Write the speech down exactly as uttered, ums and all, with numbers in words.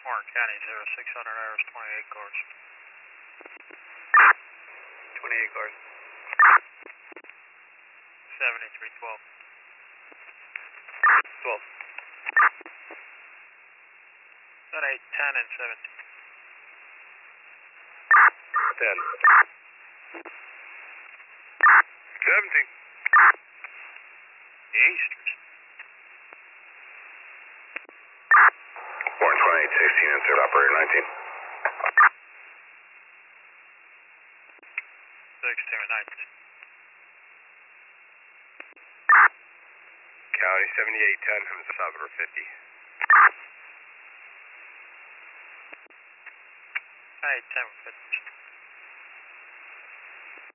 Warren County, zero six hundred hours, twenty-eight cars. twenty-eight cars. seventy-three twelve. twelve. Got eight, ten, and seventeen. ten. seventeen. Easters. Warren twenty-eight sixteen, insert operator nineteen. sixteen and nineteen. County seventy-eight ten, I'm Salvador fifty. eight, ten, fifty.